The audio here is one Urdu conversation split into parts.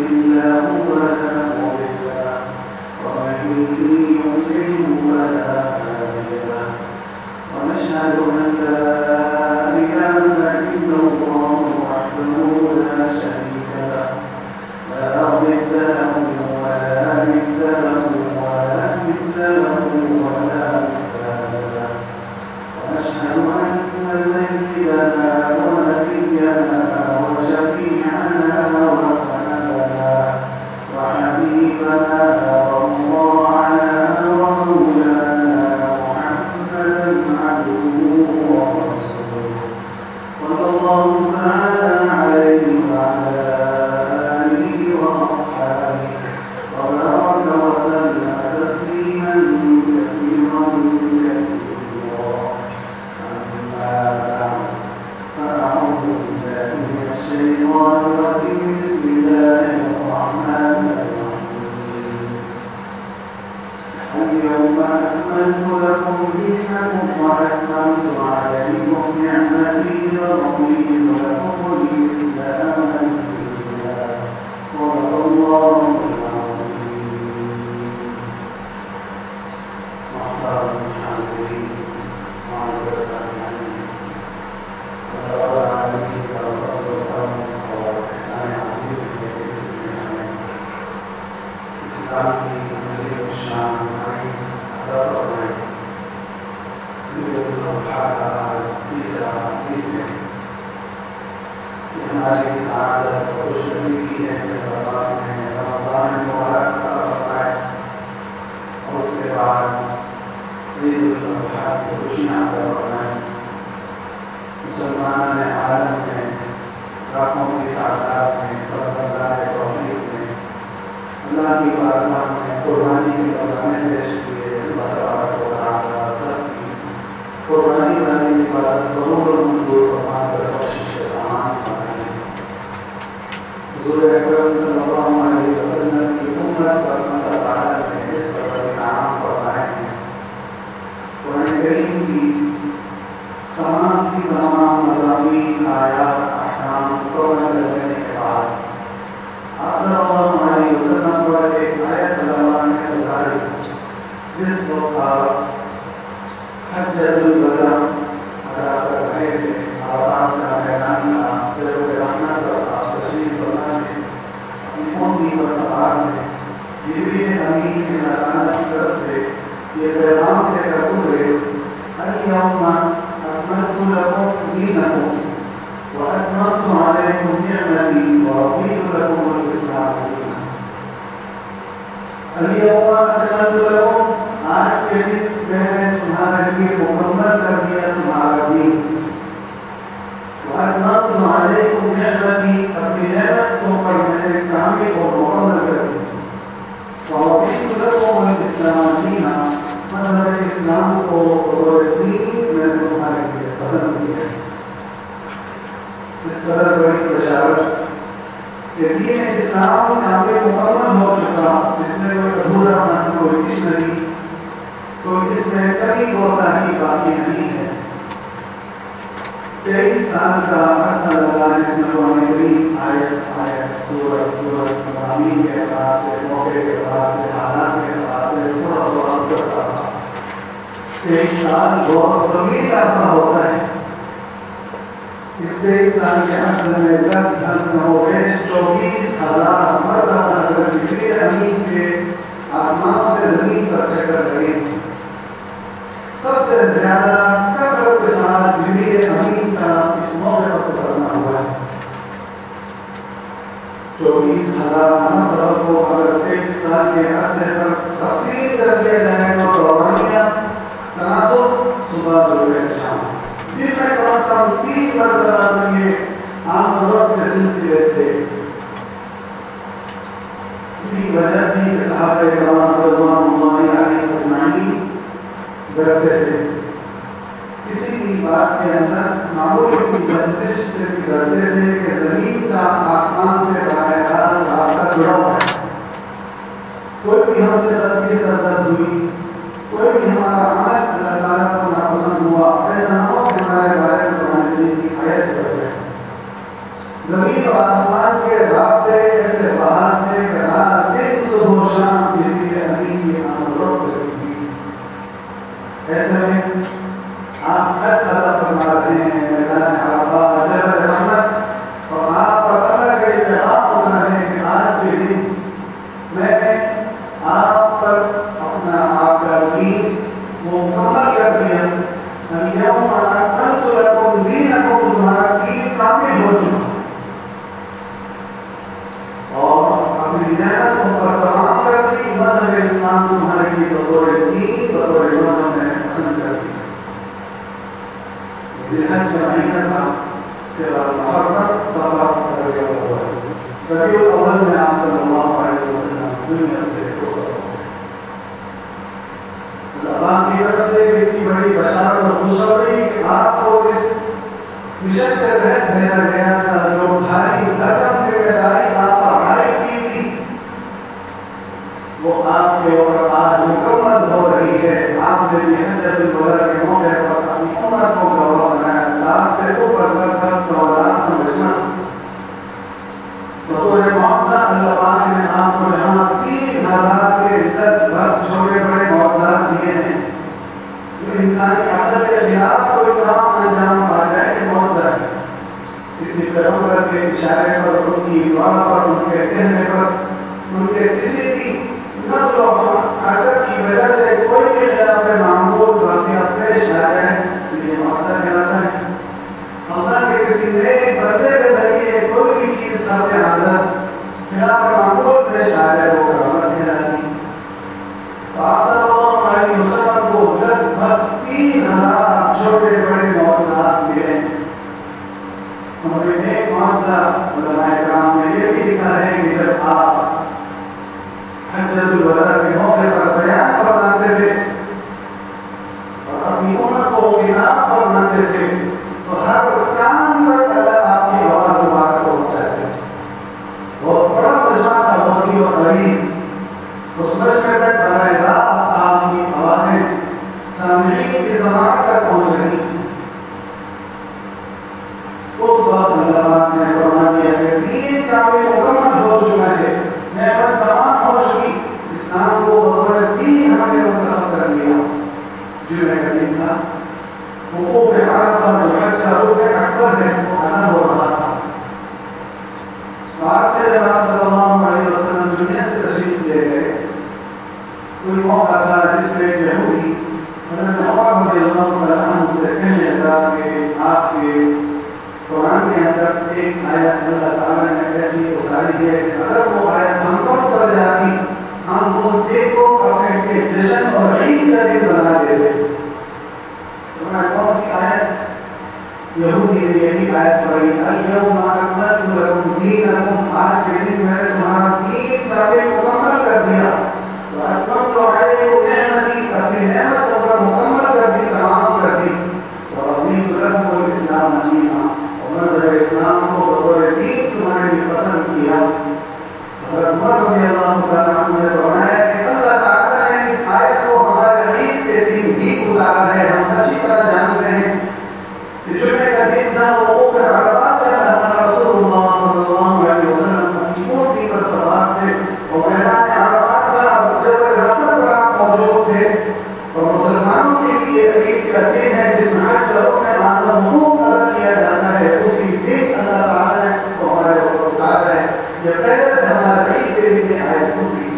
الله فلا مضل له ومن يضلل فلا هادي له ونشهد أن لا إله إلا الله وحده لا شريك له لا ضد له ولا ند له ولا مثل له ولا مثال له ونشهد أن سيدنا ونبينا وشفيعنا وسندنا وحبيبنا ومولانا ومولانا محمدا عبده ورسوله صلى الله تعالى عليه وعلى آله وأصحابه وبارك وسلم تسليما كثيرا كثيرا أما بعد فأعوذ بالله من الشيطان الرجيم بسم الله الرحمن الرحيم اليوم أكملت لكم دينكم وأتممت عليكم نعمتي ورضيت لكم الإسلام دينا صدق الله العظيم. محترم الحاضرين معزز السامعين رب العالمين والرسول الكريم وإحسان عظيم في اسم الحميد اسلام کی عظیم الشان ہماری ادا فرمائے. عید الاضحیٰ کا تیسرا دن ہے. یہ ہماری سعادت اور خوش نصیبی ہے کہ اللہ نے رمضان مبارک عطا فرمائے اور اس کے بعد عید الاضحیٰ کی خوشیاں عطا فرمائے. مسلمان عالم میں لاکھوں کی تعداد میں اللہ توفیق میں اللہ کی بارگاہ میں قربانی کے نذرانے پیش کیے. اللہ تبارک و تعالیٰ سب کی قربانی والی عبادت قبول و منظور فرما کر بخشش کے سامان بنائے. حضور اکرم صلی اللہ علیہ وسلم کی امت پر اللہ تعالیٰ نے اس قدر انعام فرمائے ہیں. قرآن کریم کی تمام کی تمام مضامین آیات احکام مکمل کرنے کے بعد آپ صلی اللہ علیہ وسلم پر ایک آیت اللہ نے اتاری جس وقت آپ حجۃ الوداع ادا کر رہے تھے. عرفات کا میدان تھا. جب رحمت پر آپ تشریف فرما تھے اپنی اونٹنی پر سوار تھے. جبریل امین کے اللہ کی طرف سے یہ پیغام لے کر اترے اليوم أكملت لكم دينكم وأتممت عليكم نعمتي ورضيت لكم الإسلام دينا. اليوم أكملت لكم آج کے دن میں نے تمہارے لیے مکمل کر دیا تمہارا دین. وأتممت عليكم نعمتي اپنی نعمت کو پر میں نے کامل اور مکمل کر دی. ورضيت لكم الإسلام دينا مذہب اسلام کو بطور دین میں نے تمہارے لیے پسند کیا. اس قدر بڑی بشارت کہ دین اسلام کامل مکمل ہو چکا. جس میں کوئی ادھورا پن کوئی کچھ نہیں, کوئی اس میں کمی کوتاہی باقی نہیں ہے. 23 سال کا عرصہ لگا جس میں قرآن کریم آیت سورت مضامین کے اعتبار سے, موقع کے اعتبار سے, حالات کے اعتبار سے تھوڑا تھوڑا کرتا تھا. 23 سال بہت طویل عرصہ ہوتا ہے. اس 23 سال کے عرصے میں لگ بھگ 24,000 مرتبہ حضرت جبریل امین کے آسمانوں سے زمین پر چکر لگے. سب سے زیادہ کثرت کے ساتھ جبریل امین کا اس موقع پر اترنا ہوا ہے. 24,000 مرتبہ کو اگر 23 سال کے عرصے پر تقسیم کر دیا جائے تو روانیاں تناسب صبح دوپہر شام دن میں کم از کم 3 مرتبہ یہ عام وقت کے سلسلے تھے. یہی وجہ تھی کہ صحابہ کرام رضوان اللہ علیہم اجمعین ڈرتے تھے. کسی بھی بات کے اندر معمولی سی لفظش سے ڈرتے تھے کہ زمین کا آسمان سے براہ راست رابطہ جڑا ہوا ہے. کوئی بھی ہم سے غلطی سرزد ہوئی, کوئی بھی ہمارا عمل اللہ تعالیٰ کو ناپسند ہوا, ایسا نہ ہو کہ ہمارے بارے میں قرآن کریم کی آیت کر جائے. زمین اور آسمان کے رابطے ایسے بحال اسلام تمہارے لیے بطور دین بطور مذہب میں پسند کر دیا. ذی الحج کا مہینہ تھا، اس کے بعد محرم، صفر، ربیع الاول. ربیع الاول میں آپ صلی اللہ علیہ وسلم دنیا سے رخصت ہو گئے. اللہ کی طرف سے اتنی بڑی بشارت اور خوشخبری کہ آپ کو اس مشن کے تحت بھیجا گیا تھا، جو بھاری بھرکم ذمہ داری آپ پر عائد کی تھی، وہ آپ کے اوپر آج مکمل ہو رہی ہے. آپ نے حجۃ الوداع کے موقع پر اپنی امت کو گواہ بنایا. لاکھ سے اوپر لگ بھگ 1.25 کا مجمع. بطور معاوضہ اللہ پاک نے آپ کو جہاں 3000 کے لگ بھگ چھوٹے بڑے معاوضات دیے ہیں، جو انسانی عقل کے خلاف کوئی کام انجام پا جائے، یہ معاوضہ ہے. کسی پیغمبر کے اشارے پر، ان کی دعا پر، ان کے کہنے پر، ان کے کسی بھی نقل و حرکت کی وجہ سے کوئی بھی خلاف معمول واقعہ پیش آ جائے، یہ معاوضہ کہلاتا ہے. اللہ کے کسی نیک بندے کے ذریعے کوئی بھی چیز خارق عادت خلاف معمول پیش آ جائے، وہ کرامت کہلاتی. تو آپ صلی اللہ علیہ وسلم کو لگ بھگ 3000 چھوٹے بڑے معاوضات ملے. انہوں نے ایک معاوضہ علماء کرام نے یہ بھی لکھا ہے کہ جب آپ حجۃ الوداع کے موقع پر بیان فرماتے تھے اور اپنی امت کو خطاب فرماتے تھے، تو ہر کام تک اللہ آپ کی آواز مبارک کو پہنچاتے تھے. بہت بڑا مجمع تھا، وسیع و عریض. اس مجمع تک براہ راست آپ کی آوازیں سامعین کی سماعت تک پہنچ رہی تھی. اس وقت اللہ پاک نے فرما دیا کہ دین کامل مکمل ہو چکا ہے، نعمت تمام ہو چکی. اسلام کو بطور دین ہم نے منتخب کر لیا. جمعہ کا دن تھا، وقوف عرفہ جو حج کا رکن اکبر ہے وہ ادا ہو رہا تھا. آپ کے جب صلی اللہ علیہ وسلم دنیا سے تشریف لے گئے، کوئی موقع تھا جس میں یہودی حضرت عمر رضی اللہ تعالیٰ عنہ سے کہنے لگا کہ آپ کے قرآن کے اندر ایک آیت اللہ تعالیٰ نے ایسی اتاری ہے کہ اگر وہ آیت ہم پر اتر جاتی، ہم اس دن کو اپنے لیے جشن اور عید کا دن بنا دیتے. کون سی آیت؟ یہودی نے یہی آیت پڑھی، الیوم اکملت لکم دینکم، آج کے دن میں نے تمہارا دین کامل مکمل کر دیا. واتممت علیکم نعمتی، اپنی نعمت تم پر مکمل کر دی، تمام کر دی. ورضیت لکم الاسلام دینا، اور مذہب اسلام کو بطور دین تمہارے لیے پسند کیا. حضرت عمر رضی اللہ تعالیٰ عنہ نے فرمایا کہ اللہ تعالیٰ نے اس آیت کو ہمارے عید کے دن ہی اتارا ہے. ہم اچھی طرح جانتے ہیں کہ جمعے کا دن تھا، وقوف عرفات چل رہا تھا. رسول اللہ صلی اللہ علیہ وسلم اپنی اونٹنی پر سوار تھے اور میدان عرفات تھا اور جبل رحمت پر آپ موجود تھے. اور مسلمانوں کے لیے عید کا دن ہے جس میں حج کا رکن اعظم حقوق ادا کیا جاتا ہے. اسی دن اللہ تعالیٰ نے اس کو ہمارے اوپر اتارا ہے. یہ پہلے سے ہمارے عید کے دن یہ آیت اتری.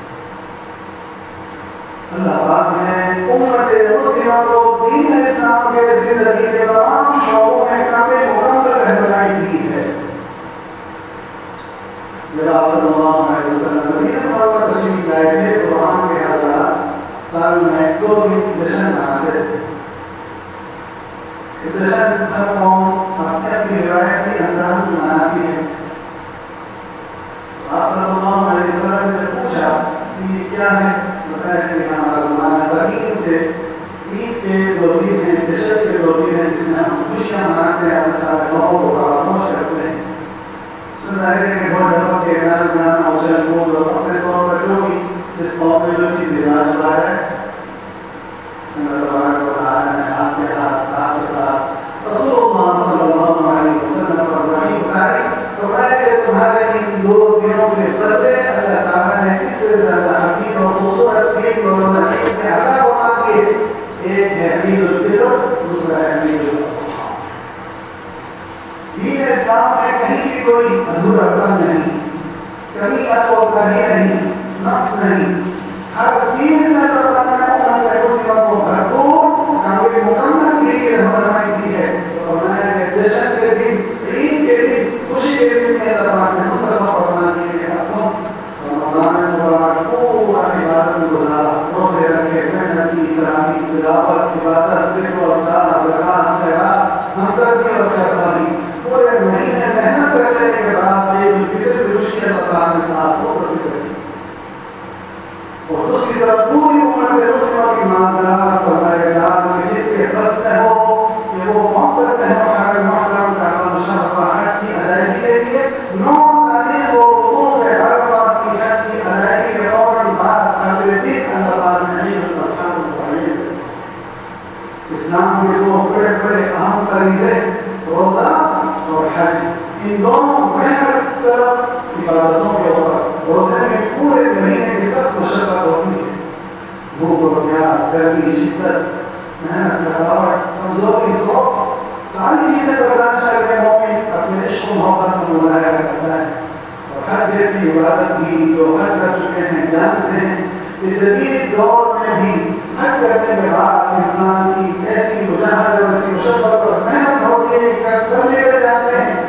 اللہ پاک نے امت مسلمہ کو دین اسلام کے زندگی کے تمام شعبوں میں کامل مکمل رہنمائی دی ہے. جب آپ صلی اللہ علیہ وسلم مدینہ منورہ تشریف لائے تھے تو وہاں کے حضرات سال میں 2 دن جشن مناتے تھے. جشن ہر قوم اپنی اپنی روایتی انداز میں مناتی ہے. آپ صلی اللہ علیہ وسلم نے پوچھا کہ یہ کیا ہے؟ بتایا کہ ہمارا زمانہ قدیم سے عید کے 2 دن ہیں، جشن کے 2 دن ہیں، جس میں ہم خوشیاں مناتے ہیں، اپنے سارے غموں کو فراموش کرتے ہیں. اس میں ظاہر ہے کہ ڈھول ڈھپک کے اعلان بنانا، اچھل کود اور اپنے طور پر جو بھی جس قوم میں جو چیز رواج پا جائے، اللہ تبارک و تعالیٰ نے ہاتھ کے ہاتھ ساتھ کے ساتھ رسول اللہ صلی اللہ علیہ وسلم پر وحی اتاری. فرمایا کہ تمہارے ان 2 دنوں کے بدلے اللہ تعالیٰ نے اس سے زیادہ حسین اور خوبصورت دن دونوں عید میں عطا فرما دیے. ایک ہے عید الفطر، دوسرا ہے عید الاضحیٰ. دین اسلام میں کہیں بھی کوئی ادھورا پن نہیں، کمی کوتا ہی نہیں، نقص نہیں. ہر چیز میں اللہ تعالیٰ نے امت مسلمہ کو بھرپور کامل مکمل دین کی رہنمائی دی ہے. فرمایا کہ جشن کے دن، عید کے دن، خوشی کے دن میں اللہ پاک نے منتخب فرما دیے کہ اب تم رمضان مبارک پورا عبادت میں اللہ نے ساتھ کو تصدیق کی. اور دوسری طرف پوری امت مسلمہ کی مالدار سرمایہ دار جن کے بس میں ہو کہ وہ پہنچ سکتے ہیں حرم محرم کعبہ شریف حج کی ادائیگی کے لیے 9 تاریخ کو وقوف عرفہ کی حج کی ادائیگی کے فوراً بعد قبل دن اللہ تعالیٰ نے عید الاضحیٰ متعین. اسلام کے 2 بڑے بڑے اہم فریضے روزہ اور حج، ان دونوں محنت طلب عبادتوں کے اوپر روزے میں پورے مہینے کی سخت مشقت ہوتی ہے. بھوک اور پیاس، گرمی، شدت، محنت، تھکاوٹ، کمزوری، ذوق، ساری چیزیں برداشت کر کے مومن اپنے عشق و محبت کا مظاہرہ کرتا ہے. اور حج جیسی عبادت بھی جو حج کر چکے ہیں جانتے ہیں کہ جدید دور میں بھی حج کرنے کے بعد انسان کی ایسی مجاہدت اور ایسی مشقت اور محنت ہوتی ہے کہ کسبل لے جاتے ہیں،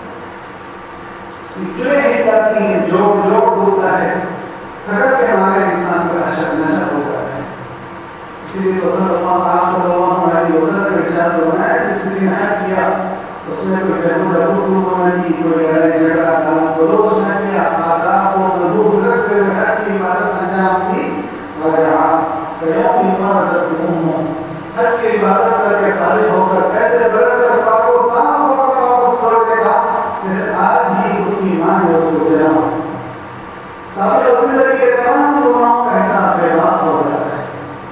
جڑے ہی جاتی ہیں، جوڑ ڈوبتا ہے، تھکن کے مارے انسان کا نشر ہو جاتا ہے. اسی لیے تو صلی اللہ علیہ وسلم نے ارشاد فرمایا جس کسی نے حج کیا اس نے کوئی بہودہ گفتگو نہ کی، کوئی لڑائی جھگڑا گالی گلوچ نہ کیا، آداب و ملبوس رکھتے ہوئے حج کی عبادت انجام دی، رجع کیوم ولدته امه. حج کی عبادت کر کے فارغ ہو کر ایسے پلٹ کر پاک و صاف ہو کر واپس لوٹے گا جیسے آج ہی اس کی ماں نے اس کو جنما. سابقہ زندگی کے تمام گناہوں کا حساب بے باک ہو جاتا ہے.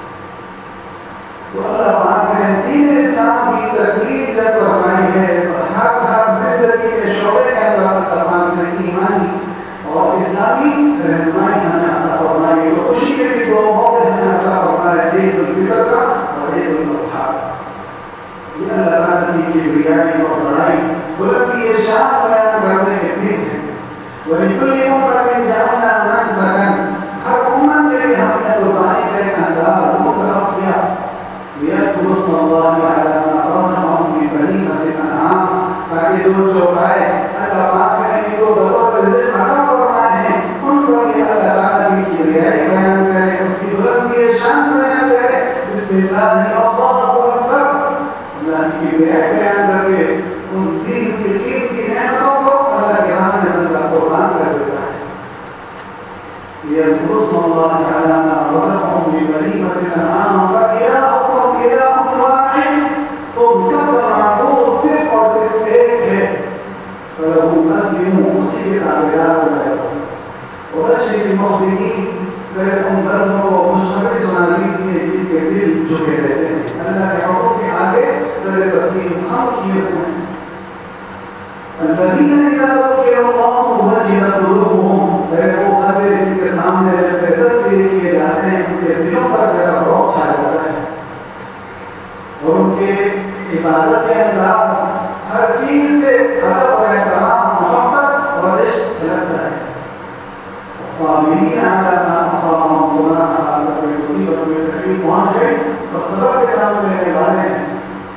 تو اللہ پاک نے دین اسلام کی تکمیل جب فرمائی ہے تو ہر زندگی کے شعبے کے اندر اللہ پاک نے ایمانی اور اسلامی رہنمائی ہمیں عطا فرمائی. تو خوشی کے بھی 2 موقع ہمیں عطا فرمایا، عید الفطر کا اور عید الاضحیٰ. یہ اللہ تعالیٰ کی کبریائی اور بڑائی بلندی شان بیان کرنے کے دن ہے. وَلِكُلِّ أُمَّةٍ جَعَلْنَا مَنسَكًا. ہر امت کے لیے ہم نے قربانی کا ایک انداز منتخب کیا. لِيَذْكُرُوا اسْمَ اللَّهِ عَلَىٰ مَا رَزَقَهُم مِّن بَهِيمَةِ الْأَنْعَامِ. تاکہ جو کھائے اللہ پاک نے ان کو بطور رزق عطا فرمائے ہیں ان پر یہ اللہ تعالیٰ کی کبریائی بیان کرے، اس کی بلندی شان بیان کرے. بسم اللہ اللہ اکبر. اللہ کی کبریائی بیان کر کے ان دین کی قیمتی نعمتوں کو اللہ کے راہ میں بندہ قربان کر دیتا ہے. لِيَذْكُرُوا اسْمَ اللَّهِ عَلَىٰ مَا رَزَقَهُم مِّن بَهِيمَةِ الْأَنْعَامِ فَإِلَٰهُكُمْ إِلَٰهٌ وَاحِدٌ. تم سب کا معبود صرف اور صرف ایک ہے. فَلَهُ أَسْلِمُوا. اسی کے تابعدار ہو جائے گا. وَبَشِّرِ الْمُخْبِتِينَ. پھر ان بندوں کو خوشخبری سنا دیجیے جن کے دل جھکے رہتے ہیں، اللہ کے حکم کے آگے سر تسلیم خم کیے ہوئے ہیں. الذين إذا ذكر الله وجلت قلوبهم. وہ بندے جن کے سامنے جب تذکرے کیے جاتے ہیں ان کے دلوں پر میرا روح چھا جاتا ہے اور ان کے عبادت کے انداز ہر چیز سے ادب و احترام، محبت اور عشق جھلکتا ہے. الصابرین علی ما اصابهم. قرآن خاص کر کے مصیبت میں تکلیف پہنچ گئی اور صبر سے کام لینے والے ہیں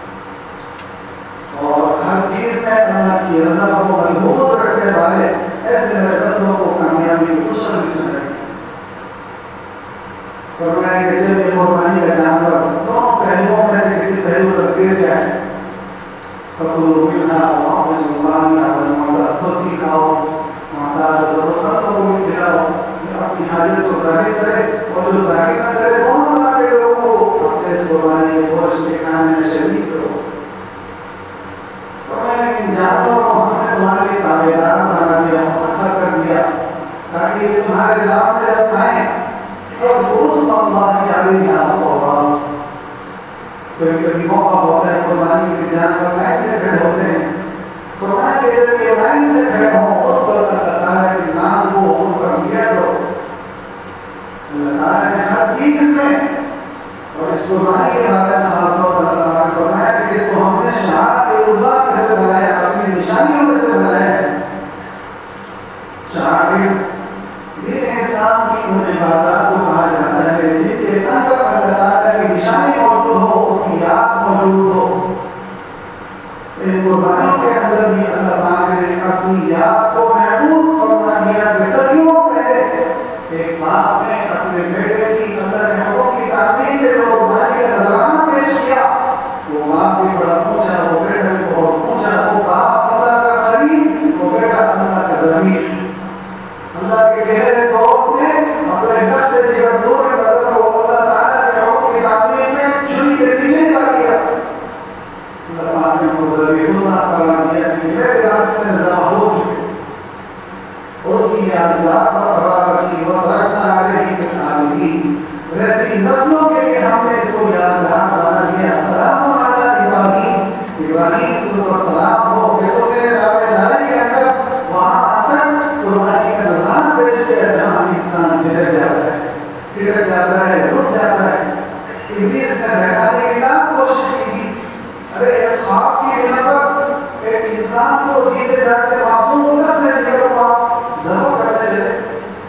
اور ہر چیز میں اللہ کی رضا کو ملحوظ رکھنے والے ایسے میرے بندوں کو کامیابی کی خوشخبری سنائی. فرمایا کہ جب یہ قربانی کا جانور دونوں پہلوؤں میں سے کسی پہلو تک گر جائے فَكُلُوا مِنْهَا وَأَطْعِمُوا الْقَانِعَ وَالْمُعْتَرَّ. خود بھی کھاؤ، محتاج و ضرورت مندوں کو بھی کھلاؤ. یہ اپنی حاجت کو ظاہر کرے اور جو ظاہر نہ کرے دونوں طرح کے لوگوں کو اپنے اس قربانی کے گوشت کے کھانے میں شریک کرو. ان جانوروں کو ہم نے تمہارے لیے تابعدار بنا دیا، مسخر کر دیا تاکہ یہ تمہارے سامنے جب آئیں فَاذْكُرُوا اسْمَ اللَّهِ عَلَيْهَا صَوَّافَ. کبھی کبھی موقع ہوتا ہے قربانی کے جانور لائن سے کھڑے ہوتے ہیں. فرمایا کہ جب یہ لائن سے کھڑے ہوں اس وقت اللہ تعالیٰ کے نام کو ان پر لیا کرو. اللہ تعالیٰ نے ہر چیز میں اور اس قربانی کے بارے میں خاص طور پر اللہ نے فرمایا کہ اس کو ہم نے شعائر اللہ میں سے بنایا، اپنی نشانیوں میں سے بنایا ہے. شعائر دین اسلام کی ان عبادات کو کہا جاتا ہے جن کے اندر اللہ تعالیٰ کی نشانی موجود ہو، اس کی یاد موجود ہو. ان قربانیوں کے اندر بھی اللہ تعالیٰ نے اپنی یاد کو محفوظ فرما دیا کہ صدیوں پہلے ایک باپ نے اپنے بیٹے کی اللہ کے حکم کی تعمیر کے جو قربانی کا نذرانہ پیش کیا وہ باپ بھی بڑا اونچا، وہ بیٹا بھی بہت اونچا. وہ باپ اللہ کا خلیل، وہ بیٹا اللہ کا ضمیر. یادگار برقرار رکھی وترکنا علیہ فی الآخرین، رہتی نسلوں کے لیے ہم نے اس کو یادگار بنا دیا. سلام علی ابراہیم، ابراہیم کے اوپر سلام ہو. کہ تم نے دعوے داری کے اندر وہاں تک قربانی کا نذرانہ پیش کیا جہاں انسان جھجک جاتا ہے، ٹھٹک جاتا ہے، رک جاتا ہے. ابلیس نے بہکانے کی لاکھ کوشش کی تھی. ارے ایک خواب کی بنا پر ایک انسان کو جیتے جاتے معصوم لفظ جگر کو آپ ضرور کرنے چلے.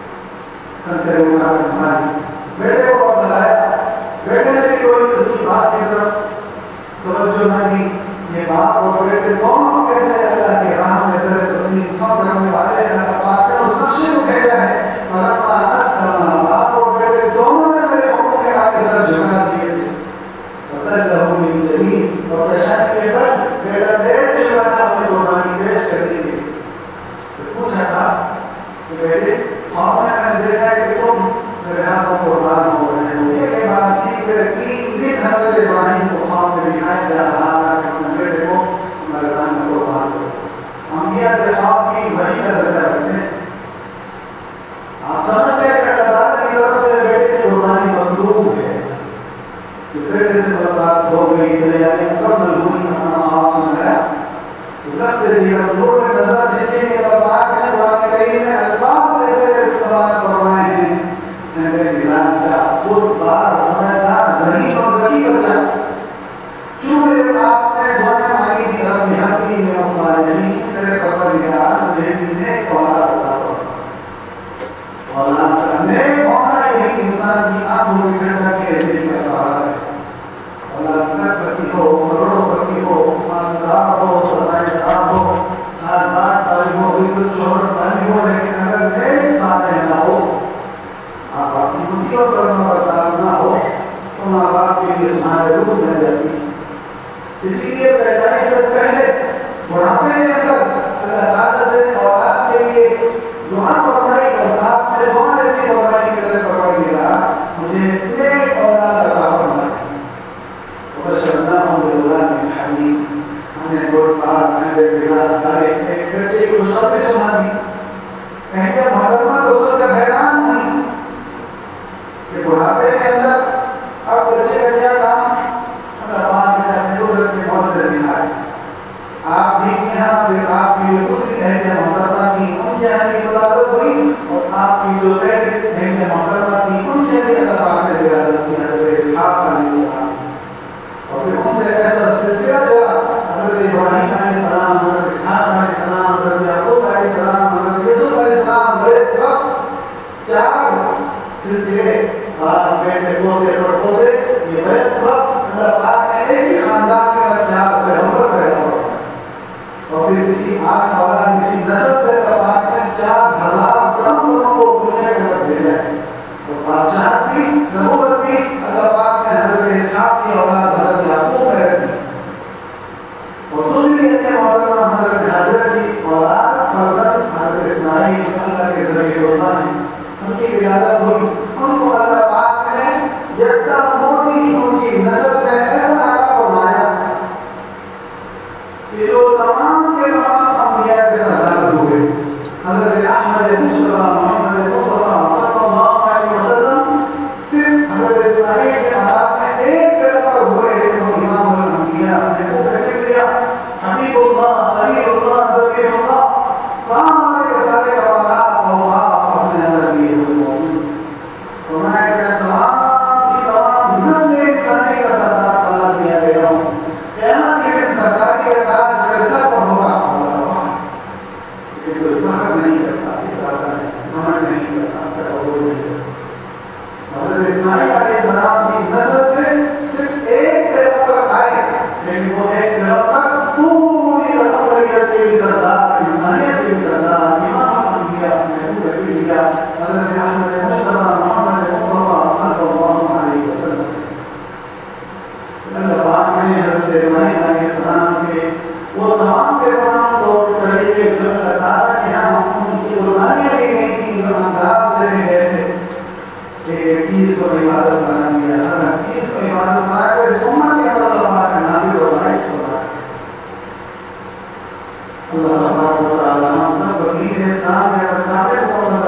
بیٹے کو بتلایا، بیٹے نے بھی کوئی کسی بات کی طرف توجہ نہ دی. یہ باپ اور بیٹے دونوں کیسے اللہ کے راہ میں سر تسلیم خم کرنے والے اللہ پاک نے اس نقشے کو بھیجا ہے. باپ اور بیٹے دونوں نے میرے حکم کے آگے سر جھکا دیے تھے. اور پیشانی کے بل بیٹا لیٹ چکا تھا اپنی قربانی پیش کرنے کے لیے. پوچھا تھا کہ بیٹے خواب میں نے دیکھا ہے کہ تم میرے ہاتھوں قربان ہو رہے ہو. یہ بات تھی کہ 3 دن حضرت ابراہیم کو خواب میں دکھایا جا رہا تھا کہ اپنے بیٹے کو ہمارے راہ میں قربان کرو. انبیاء کے خواب کی وحی کا درجہ رکھتے ہیں. آپ سمجھ گئے کہ اللہ تعالیٰ کی طرف سے بیٹے کی قربانی مطلوب ہے. بیٹے سے ملاقات ہو گئی، تیاری مکمل ہوئی، اپنا خواب سنایا. لفظ جگر نور نظر جن کے اللہ پاک نے قرآن کریم میں الفاظ ایسے استعمال فرمائے ہیں کہ نظام کا خود بار سمجھدار ذہین اور ذکی بچہ. کیوں میرے باپ نے دعائیں مانگی تھی رب حبلی من الصالحین، میرے پروردگار مجھے بھی نیک اولاد عطا فرما. اولاد کا نیک ہونا یہی انسان کی آنکھوں کی ٹھنڈک کے دل کا سہارا ہے. اولاد تک پتی ہو، کروڑوں پتی ہو، مالدار ہو، سرمایہ دار ہو، ہر بات والی ہو، عزت شہرت والی ہو، لیکن اگر نیک صالح نہ ہو، ماں باپ کی مصیبت کرنا بردار نہ ہو تو ماں باپ کے لیے سہارے روح مل جاتی ہے. اسی لیے پیدائش سے پہلے بڑھاپے کے اندر اللہ تعالیٰ سے اولاد کے لیے دعا فرمائی اور ساتھ میں دعا ایسی فرمائی کہ میرے پروردگار مجھے نیک اولاد عطا فرمائے. وبشرناهم بغلام حليم. ہم نے بہت بار ایک بچے کی خوشخبری سنا دی. کہیں محترمہ تو سن کر حیران ہوئی کہ بڑھاپے کے اندر اب بچے کا کیا کام. اللہ پاک نے اپنے قدرت کے موثر دکھائے. آپ بھی یہاں پھر آپ کی جو دوسری اہلیہ محترمہ کی ان کی آنے کی ولادت ہوئی اور آپ کی جو پہلی اہلیہ محترمہ کی ان کے بھی اللہ پاک نے ولادت کی حضرت اسحاق علیہ السلام. اور پھر ان سے ایسا سلسلہ چلا حضرت ابراہیم علیہ السلام، حضرت اسحاق علیہ السلام، حضرت یعقوب علیہ السلام، حضرت یوسف علیہ السلام. ایک وقت 4 سلسلے باپ بیٹے پوتے پڑپوتے. یہ بیت وقت اللہ پاک نے ایک ہی خاندان کے اندر 4 پیغمبر پیدا ہو. اور پھر کسی آگ والا کسی نسل سے اللہ پاک نے 4000 پیغمبروں کو دنیا کے اندر بھیجا ہے. اور بادشاہت بھی نبوت بھی اللہ پاک نے حضرت اسحاق کی اولاد حضرت یعقوب میں رکھی. اور دوسری محترمہ حضرت حاجر کی اولاد فرزند حضرت اسماعیل اللہ کے ذریعے ہوتا ہے. ان کی ولادت ہوئی. ان کو اللہ پاک نے یکتا موتی ان کی نسل میں ایسا عطا فرمایا کہ جو تمام کے تمام انبیاء کے سردار ہوئے. حضرت احمد مصطفیٰ محمد مصطفیٰ صلی اللہ علیہ وسلم صرف حضرت اسماعیل کے اولاد میں ایک پیغمبر ہوئے لیکن وہ امام الانبیاء اپنے کو کہتے لیا حبیب اللہ خلیل اللہ ذبیح اللہ سارے کے سارے کمالات اوصاف اپنے اندر لیے ہوئے موجود. فرمایا کہ تمام کی تمام نسل انسانی کا سردار قرار دیا گیا ہوں. قیامت کے دن سرداری کا تاج میرے سر پر ہوگا. لیکن کوئی فخر نہیں کرتا، اتراتا نہیں، گھمنڈ نہیں کرتا، تکبر نہیں کرتا. حضرت اسماعیل علیہ السلام کی نسل سے صرف ایک پیغمبر آئے لیکن وہ ایک پیغمبر پوری رحمت کے بھی سردار، انسانیت کے بھی سردار، امام الانبیاء محبوب الانبیاء حضرت احمد مصطفیٰ محمد مصطفیٰ صلی اللہ علیہ وسلم. اللہ پاک نے حضرت ابراہیم علیہ السلام کے وہ تمام کے تمام طور طریقے جو اللہ تعالیٰ کے یہاں ان کی قربانیاں لی گئی تھی، جو انداز لے گئے تھے، ایک چیز کو عبادت بنا دیا. ہر چیز کو عبادت بنا کر اس امت کے اندر اللہ پاک نے نافذ اور لائق فرمایا. اللہ تبارک و تعالی ہم سب کو دین اسلام کے اندر کامل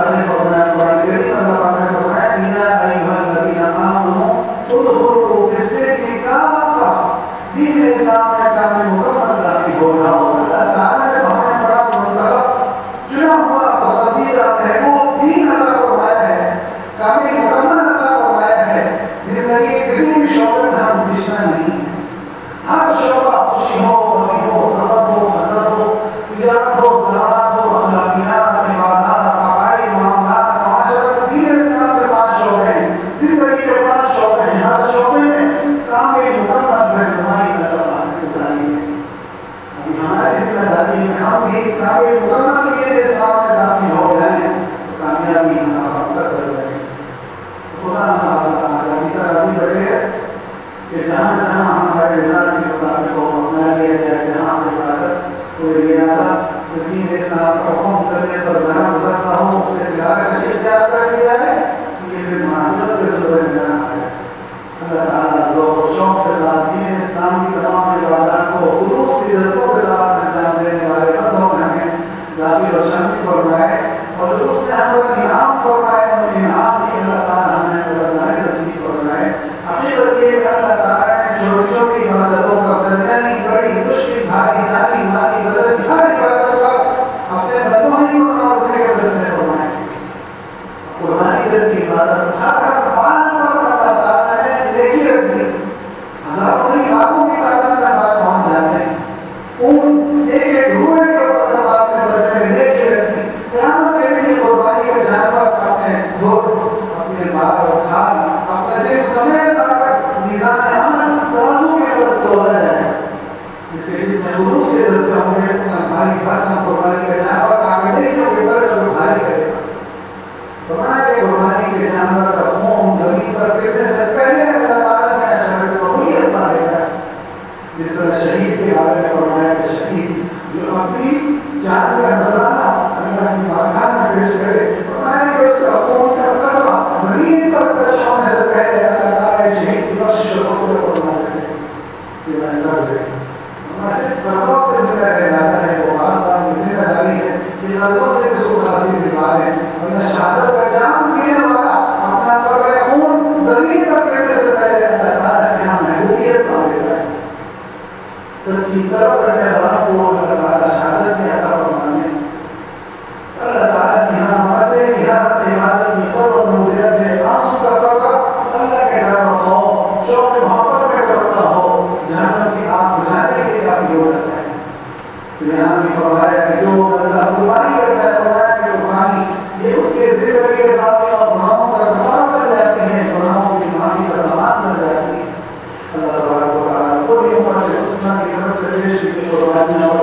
فرمایا کہ جو بندہ قربانی کرتا ہے، فرمایا کہ قربانی یہ اس کے زندگی کے سامنے اور گناہوں کا کفارہ بن جاتی ہے، گناہوں کی معافی کا سامان بن جاتی ہے۔ اللہ تبارک و تعالیٰ پوری امت حسنہ کی طرف سے پیش کی قربانیاں